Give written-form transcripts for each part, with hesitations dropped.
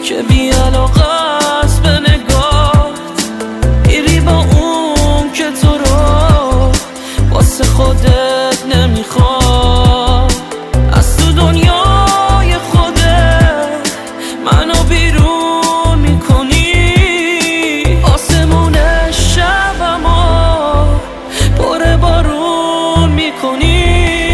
که بی علاقه است به نگاهت، میری با اون که تو رو واسه خودت نمیخواد. از تو دنیای خودت منو بیرون میکنی، آسمون شبمو پر بارون میکنی.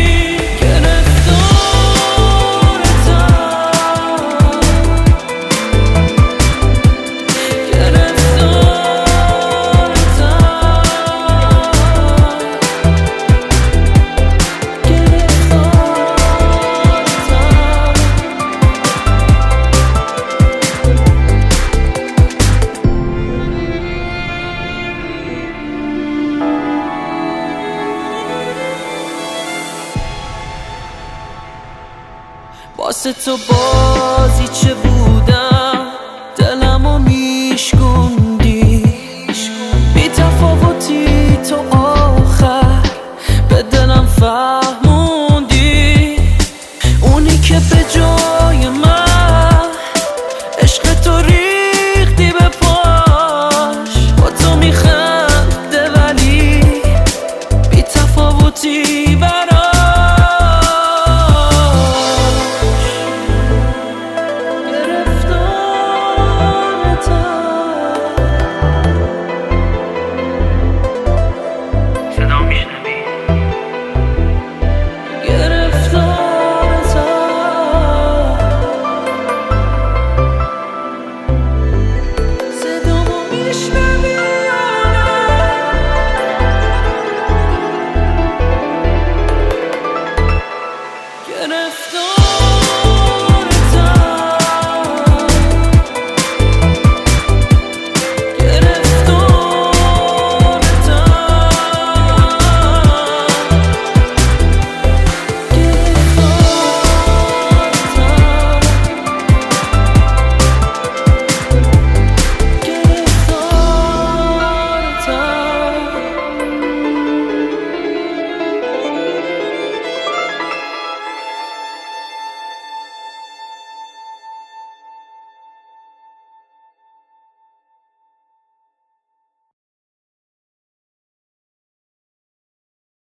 واسه تو بازی چه بودم، دلمو میشکوندی، بی تفاوتی تو آخر به دلم